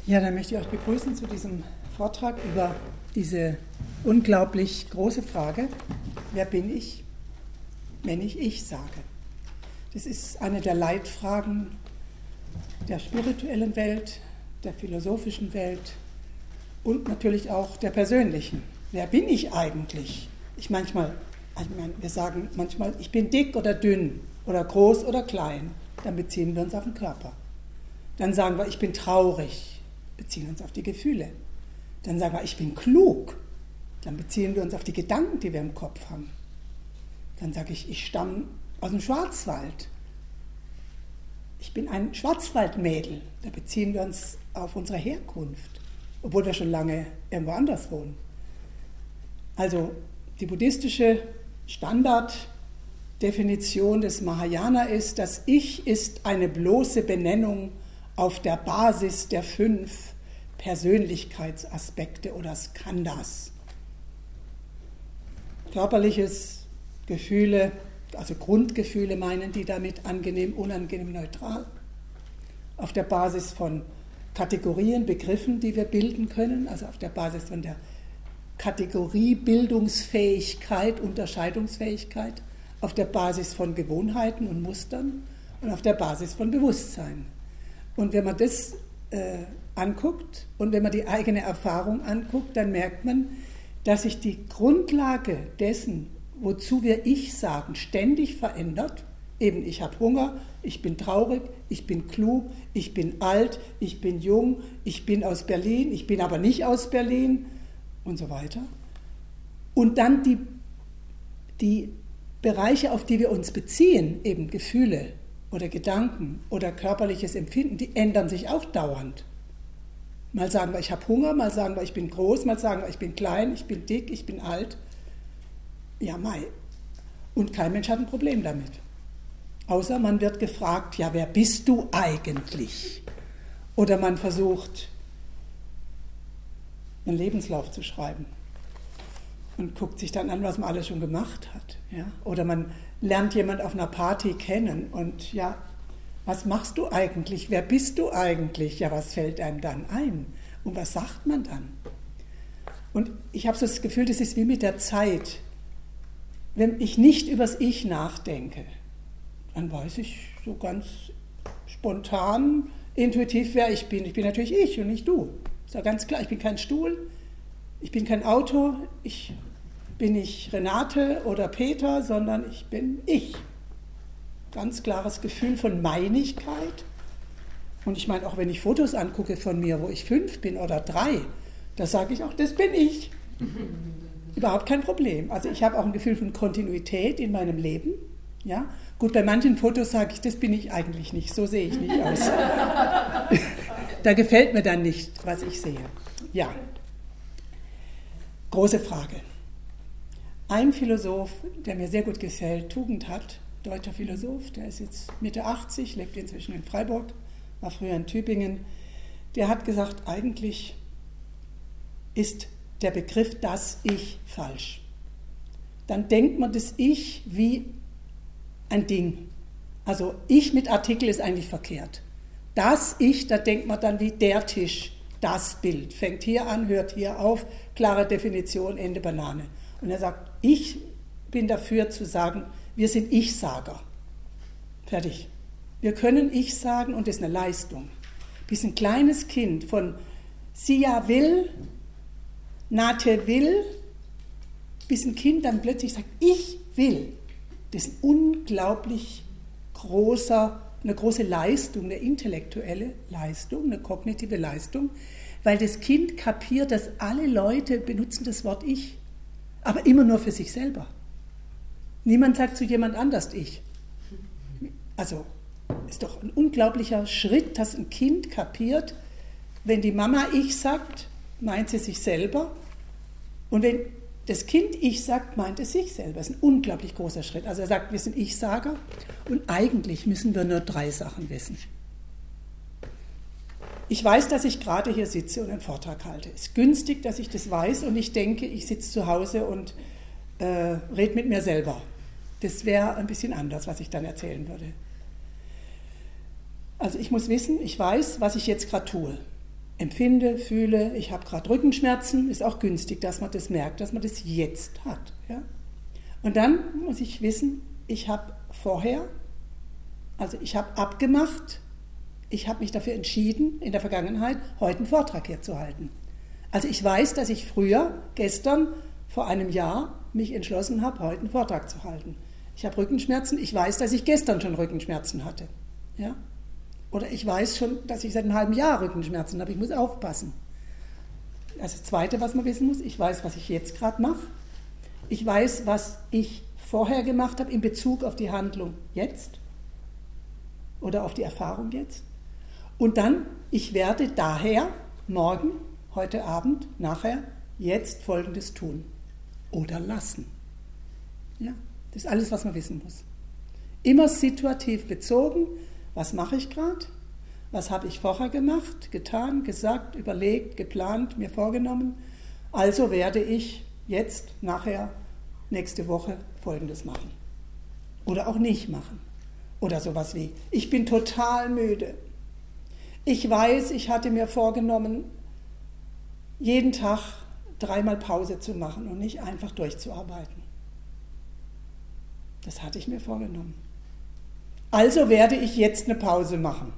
Ja, dann möchte ich euch begrüßen zu diesem Vortrag über diese unglaublich große Frage, wer bin ich, wenn ich ich sage? Das ist eine der Leitfragen der spirituellen Welt, der philosophischen Welt und natürlich auch der persönlichen. Wer bin ich eigentlich? Wir sagen manchmal, ich bin dick oder dünn oder groß oder klein, dann beziehen wir uns auf den Körper. Dann sagen wir, ich bin traurig, beziehen uns auf die Gefühle. Dann sagen wir, ich bin klug, dann beziehen wir uns auf die Gedanken, die wir im Kopf haben. Dann sage ich stamme aus dem Schwarzwald. Ich bin ein Schwarzwaldmädel, da beziehen wir uns auf unsere Herkunft, obwohl wir schon lange irgendwo anders wohnen. Also die buddhistische Standarddefinition des Mahayana ist, das Ich ist eine bloße Benennung auf der Basis der 5 Persönlichkeitsaspekte oder Skandhas. Körperliches, Gefühle, also Grundgefühle meinen die damit angenehm, unangenehm, neutral. Auf der Basis von Kategorien, Begriffen, die wir bilden können, also auf der Basis von der Kategoriebildungsfähigkeit, Unterscheidungsfähigkeit, auf der Basis von Gewohnheiten und Mustern und auf der Basis von Bewusstsein. Und wenn man das anguckt und wenn man die eigene Erfahrung anguckt, dann merkt man, dass sich die Grundlage dessen, wozu wir Ich sagen, ständig verändert. Eben, ich habe Hunger, ich bin traurig, ich bin klug, ich bin alt, ich bin jung, ich bin aus Berlin, ich bin aber nicht aus Berlin und so weiter. Und dann die Bereiche, auf die wir uns beziehen, eben Gefühle oder Gedanken oder körperliches Empfinden, die ändern sich auch dauernd. Mal sagen wir, ich habe Hunger, mal sagen wir, ich bin groß, mal sagen wir, ich bin klein, ich bin dick, ich bin alt. Ja, mei. Und kein Mensch hat ein Problem damit. Außer man wird gefragt, ja, wer bist du eigentlich? Oder man versucht, einen Lebenslauf zu schreiben und guckt sich dann an, was man alles schon gemacht hat. Ja? Oder man lernt jemand auf einer Party kennen und ja, was machst du eigentlich? Wer bist du eigentlich? Ja, was fällt einem dann ein? Und was sagt man dann? Und ich habe so das Gefühl, das ist wie mit der Zeit. Wenn ich nicht übers Ich nachdenke, dann weiß ich so ganz spontan, intuitiv, wer ich bin. Ich bin natürlich ich und nicht du. Ist ja ganz klar, ich bin kein Stuhl, ich bin kein Auto, ich bin nicht Renate oder Peter, sondern ich bin ich. Ganz klares Gefühl von Meinigkeit. Und ich meine, auch wenn ich Fotos angucke von mir, wo ich 5 bin oder 3, da sage ich auch, das bin ich. Überhaupt kein Problem. Also ich habe auch ein Gefühl von Kontinuität in meinem Leben. Ja? Gut, bei manchen Fotos sage ich, das bin ich eigentlich nicht, so sehe ich nicht aus. Da gefällt mir dann nicht, was ich sehe. Ja, große Frage. Ein Philosoph, der mir sehr gut gefällt, Tugendhat, deutscher Philosoph, der ist jetzt Mitte 80, lebt inzwischen in Freiburg, war früher in Tübingen, der hat gesagt, eigentlich ist der Begriff das Ich falsch. Dann denkt man das Ich wie ein Ding. Also Ich mit Artikel ist eigentlich verkehrt. Das Ich, da denkt man dann wie der Tisch, das Bild. Fängt hier an, hört hier auf, klare Definition, Ende Banane. Und er sagt, ich bin dafür zu sagen, wir sind Ich-Sager. Fertig. Wir können Ich sagen und das ist eine Leistung. Bis ein kleines Kind von Sia will, Nate will, bis ein Kind dann plötzlich sagt, ich will. Das ist eine große Leistung, eine intellektuelle Leistung, eine kognitive Leistung, weil das Kind kapiert, dass alle Leute benutzen das Wort Ich, aber immer nur für sich selber. Niemand sagt zu jemand anders Ich. Also ist doch ein unglaublicher Schritt, dass ein Kind kapiert, wenn die Mama Ich sagt, meint sie sich selber. Und wenn das Kind Ich sagt, meint es sich selber. Das ist ein unglaublich großer Schritt. Also er sagt, wir sind Ich-Sager und eigentlich müssen wir nur 3 Sachen wissen. Ich weiß, dass ich gerade hier sitze und einen Vortrag halte. Es ist günstig, dass ich das weiß und ich denke, ich sitze zu Hause und rede mit mir selber. Das wäre ein bisschen anders, was ich dann erzählen würde. Also ich muss wissen, ich weiß, was ich jetzt gerade tue. empfinde, fühle, ich habe gerade Rückenschmerzen, ist auch günstig, dass man das merkt, dass man das jetzt hat. Ja? Und dann muss ich wissen, ich habe vorher, also ich habe abgemacht, ich habe mich dafür entschieden, in der Vergangenheit, heute einen Vortrag hier zu halten. Also ich weiß, dass ich früher, gestern, vor einem Jahr, mich entschlossen habe, heute einen Vortrag zu halten. Ich habe Rückenschmerzen, ich weiß, dass ich gestern schon Rückenschmerzen hatte. Ja? Oder ich weiß schon, dass ich seit einem halben Jahr Rückenschmerzen habe, ich muss aufpassen. Also das Zweite, was man wissen muss, ich weiß, was ich jetzt gerade mache. Ich weiß, was ich vorher gemacht habe in Bezug auf die Handlung jetzt oder auf die Erfahrung jetzt. Und dann, ich werde daher morgen, heute Abend, nachher, jetzt Folgendes tun oder lassen. Ja, das ist alles, was man wissen muss. Immer situativ bezogen, was mache ich gerade, was habe ich vorher gemacht, getan, gesagt, überlegt, geplant, mir vorgenommen. Also werde ich jetzt, nachher, nächste Woche Folgendes machen. Oder auch nicht machen. Oder sowas wie, ich bin total müde. Ich weiß, ich hatte mir vorgenommen, jeden Tag 3-mal Pause zu machen und nicht einfach durchzuarbeiten. Das hatte ich mir vorgenommen. Also werde ich jetzt eine Pause machen.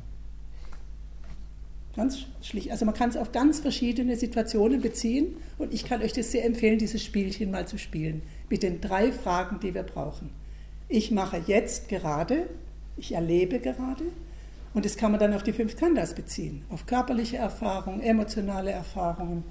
Ganz schlicht. Also man kann es auf ganz verschiedene Situationen beziehen und ich kann euch das sehr empfehlen, dieses Spielchen mal zu spielen. Mit den 3 Fragen, die wir brauchen. Ich mache jetzt gerade, ich erlebe gerade und das kann man dann auf die 5 Khandhas beziehen. Auf körperliche Erfahrungen, emotionale Erfahrungen,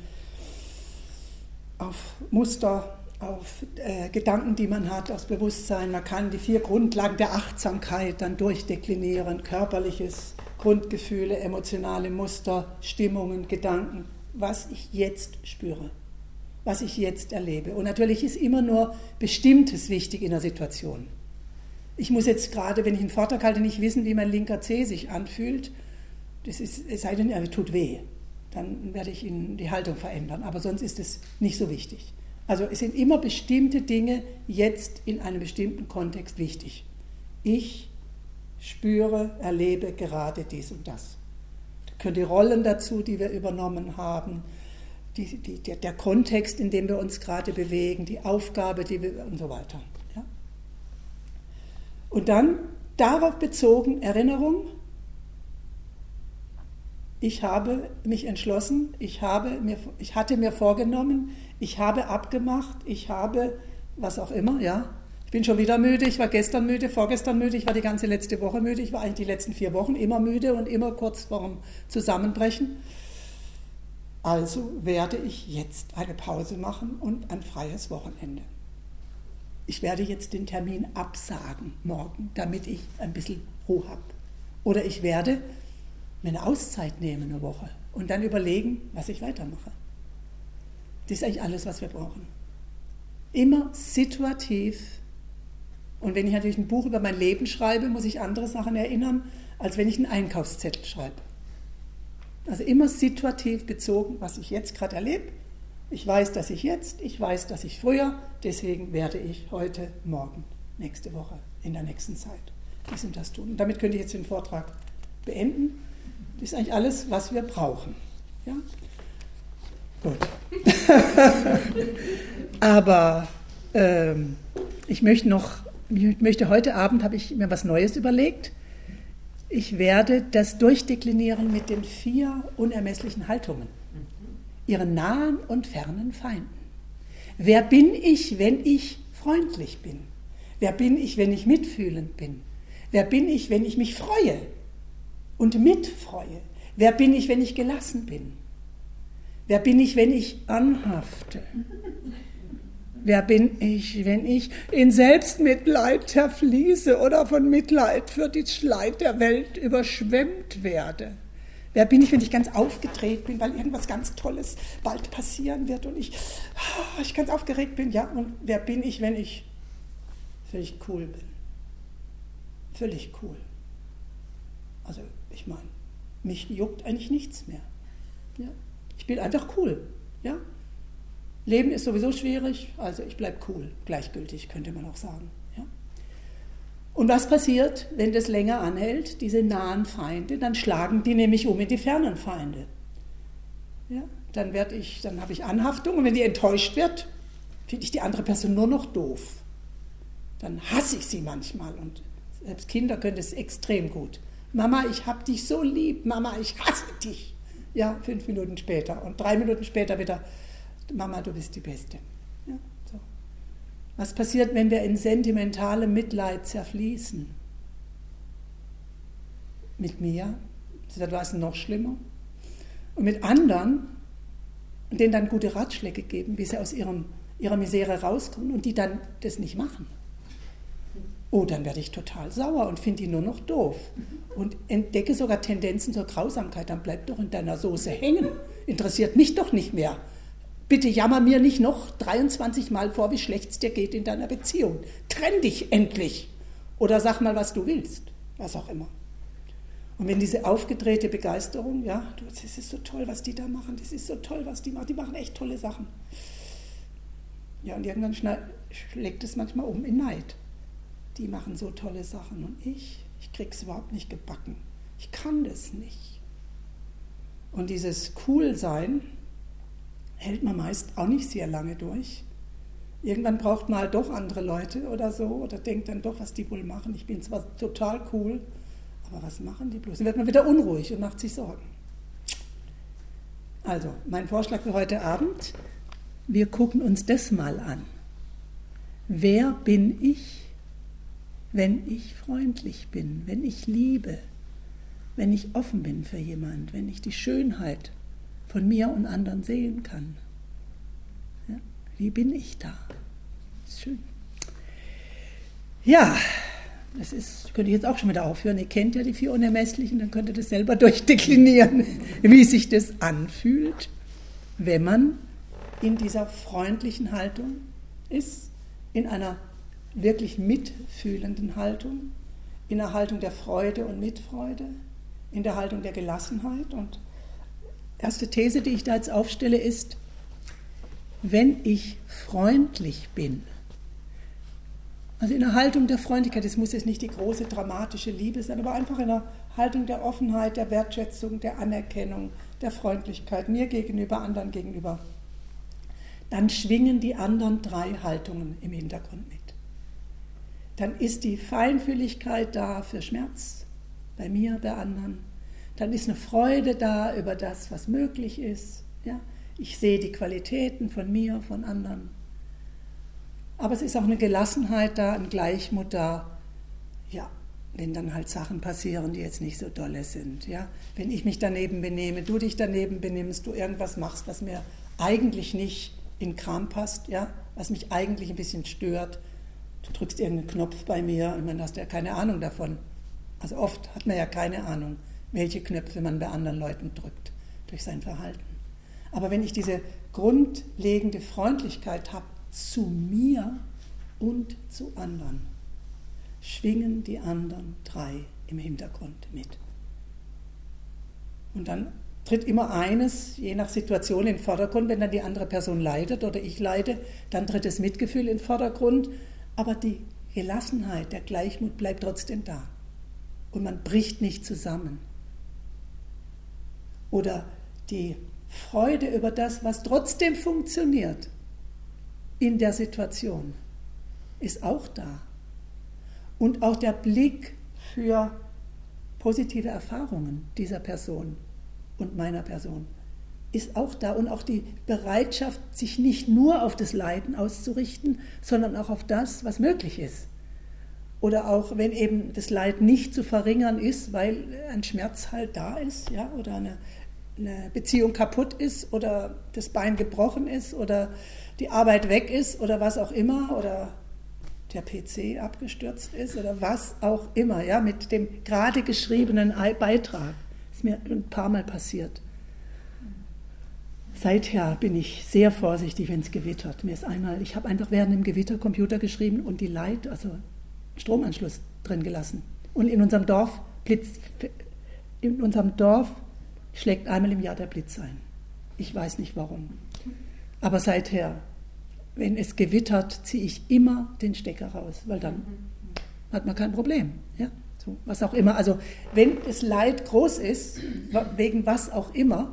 auf Muster, auf Gedanken, die man hat, aufs Bewusstsein. Man kann die 4 Grundlagen der Achtsamkeit dann durchdeklinieren. Körperliches, Grundgefühle, emotionale Muster, Stimmungen, Gedanken, was ich jetzt spüre, was ich jetzt erlebe. Und natürlich ist immer nur Bestimmtes wichtig in der Situation. Ich muss jetzt gerade, wenn ich einen Vortrag halte, nicht wissen, wie mein linker Zeh sich anfühlt. Das ist, es sei denn, er tut weh. Dann werde ich Ihnen die Haltung verändern. Aber sonst ist es nicht so wichtig. Also es sind immer bestimmte Dinge jetzt in einem bestimmten Kontext wichtig. Ich spüre, erlebe gerade dies und das. Da können die Rollen dazu, die wir übernommen haben, der Kontext, in dem wir uns gerade bewegen, die Aufgabe, die wir und so weiter. Ja? Und dann darauf bezogen Erinnerung. Ich habe mich entschlossen, ich hatte mir vorgenommen, ich habe abgemacht, ich habe was auch immer, ja. Ich bin schon wieder müde, ich war gestern müde, vorgestern müde, ich war die ganze letzte Woche müde, ich war eigentlich die letzten 4 Wochen immer müde und immer kurz vorm Zusammenbrechen. Also werde ich jetzt eine Pause machen und ein freies Wochenende. Ich werde jetzt den Termin absagen morgen, damit ich ein bisschen Ruhe habe. Oder ich werde mir eine Auszeit nehmen eine Woche und dann überlegen, was ich weitermache. Das ist eigentlich alles, was wir brauchen. Immer situativ. Und wenn ich natürlich ein Buch über mein Leben schreibe, muss ich andere Sachen erinnern, als wenn ich einen Einkaufszettel schreibe. Also immer situativ bezogen, was ich jetzt gerade erlebe. Ich weiß, dass ich jetzt, ich weiß, dass ich früher, deswegen werde ich heute, morgen, nächste Woche, in der nächsten Zeit dies und das tun. Und damit könnte ich jetzt den Vortrag beenden. Das ist eigentlich alles, was wir brauchen. Ja? Gut. Aber ich möchte heute Abend, habe ich mir was Neues überlegt. Ich werde das durchdeklinieren mit den 4 unermesslichen Haltungen. Ihren nahen und fernen Feinden. Wer bin ich, wenn ich freundlich bin? Wer bin ich, wenn ich mitfühlend bin? Wer bin ich, wenn ich mich freue und mitfreue? Wer bin ich, wenn ich gelassen bin? Wer bin ich, wenn ich anhafte? Wer bin ich, wenn ich in Selbstmitleid zerfließe oder von Mitleid für die Leid der Welt überschwemmt werde? Wer bin ich, wenn ich ganz aufgedreht bin, weil irgendwas ganz Tolles bald passieren wird und ich ganz aufgeregt bin? Ja, und wer bin ich, wenn ich völlig cool bin? Völlig cool. Also, ich meine, mich juckt eigentlich nichts mehr. Ja? Ich bin einfach cool. Ja? Leben ist sowieso schwierig, also ich bleibe cool, gleichgültig, könnte man auch sagen. Ja? Und was passiert, wenn das länger anhält, diese nahen Feinde? Dann schlagen die nämlich um in die fernen Feinde. Ja? Dann habe ich Anhaftung und wenn die enttäuscht wird, finde ich die andere Person nur noch doof. Dann hasse ich sie manchmal und selbst Kinder können das extrem gut. Mama, ich hab dich so lieb, Mama, ich hasse dich. Ja, 5 Minuten später und 3 Minuten später wieder, Mama, du bist die Beste. Ja, so. Was passiert, wenn wir in sentimentalem Mitleid zerfließen? Mit mir, das war es noch schlimmer. Und mit anderen, denen dann gute Ratschläge geben, wie sie aus ihrer Misere rauskommen und die dann das nicht machen. Oh, dann werde ich total sauer und finde die nur noch doof. Und entdecke sogar Tendenzen zur Grausamkeit, dann bleib doch in deiner Soße hängen. Interessiert mich doch nicht mehr. Bitte jammer mir nicht noch 23 Mal vor, wie schlecht es dir geht in deiner Beziehung. Trenn dich endlich. Oder sag mal, was du willst. Was auch immer. Und wenn diese aufgedrehte Begeisterung, ja, das ist so toll, was die da machen, das ist so toll, was die machen echt tolle Sachen. Ja, und irgendwann schlägt es manchmal um in Neid. Die machen so tolle Sachen und ich krieg's überhaupt nicht gebacken. Ich kann das nicht. Und dieses Cool-Sein hält man meist auch nicht sehr lange durch. Irgendwann braucht man halt doch andere Leute oder so oder denkt dann doch, was die wohl machen. Ich bin zwar total cool, aber was machen die bloß? Dann wird man wieder unruhig und macht sich Sorgen. Also, mein Vorschlag für heute Abend, wir gucken uns das mal an. Wer bin ich, wenn ich freundlich bin, wenn ich liebe, wenn ich offen bin für jemand, wenn ich die Schönheit von mir und anderen sehen kann? Ja, wie bin ich da? Das ist schön. Ja, könnte ich jetzt auch schon wieder aufhören. Ihr kennt ja die 4 Unermesslichen, dann könnt ihr das selber durchdeklinieren, wie sich das anfühlt, wenn man in dieser freundlichen Haltung ist, in einer wirklich mitfühlenden Haltung, in der Haltung der Freude und Mitfreude, in der Haltung der Gelassenheit. Und erste These, die ich da jetzt aufstelle, ist, wenn ich freundlich bin, also in der Haltung der Freundlichkeit, das muss jetzt nicht die große dramatische Liebe sein, aber einfach in der Haltung der Offenheit, der Wertschätzung, der Anerkennung, der Freundlichkeit, mir gegenüber, anderen gegenüber, dann schwingen die anderen 3 Haltungen im Hintergrund mit. Dann ist die Feinfühligkeit da für Schmerz, bei mir, bei anderen. Dann ist eine Freude da über das, was möglich ist. Ja? Ich sehe die Qualitäten von mir, von anderen. Aber es ist auch eine Gelassenheit da, ein Gleichmut da, ja, wenn dann halt Sachen passieren, die jetzt nicht so dolle sind. Ja? Wenn ich mich daneben benehme, du dich daneben benimmst, du irgendwas machst, was mir eigentlich nicht in den Kram passt, ja? Was mich eigentlich ein bisschen stört. Du drückst irgendeinen Knopf bei mir und dann hast du ja keine Ahnung davon. Also oft hat man ja keine Ahnung, welche Knöpfe man bei anderen Leuten drückt, durch sein Verhalten. Aber wenn ich diese grundlegende Freundlichkeit habe zu mir und zu anderen, schwingen die anderen 3 im Hintergrund mit. Und dann tritt immer eines, je nach Situation, in den Vordergrund. Wenn dann die andere Person leidet oder ich leide, dann tritt das Mitgefühl in den Vordergrund. Aber die Gelassenheit, der Gleichmut bleibt trotzdem da. Und man bricht nicht zusammen. Oder die Freude über das, was trotzdem funktioniert in der Situation, ist auch da. Und auch der Blick für positive Erfahrungen dieser Person und meiner Person ist auch da. Und auch die Bereitschaft, sich nicht nur auf das Leiden auszurichten, sondern auch auf das, was möglich ist. Oder auch, wenn eben das Leid nicht zu verringern ist, weil ein Schmerz halt da ist, ja, oder eine Beziehung kaputt ist oder das Bein gebrochen ist oder die Arbeit weg ist oder was auch immer oder der PC abgestürzt ist oder was auch immer, ja, mit dem gerade geschriebenen Beitrag. Das ist mir ein paar Mal passiert. Seither bin ich sehr vorsichtig, wenn es gewittert. Ich habe einfach während dem Gewitter Computer geschrieben und die Stromanschluss drin gelassen. Und in unserem Dorf schlägt einmal im Jahr der Blitz ein. Ich weiß nicht warum. Aber seither, wenn es gewittert, ziehe ich immer den Stecker raus, weil dann hat man kein Problem. Ja? So, was auch immer. Also wenn das Leid groß ist, wegen was auch immer,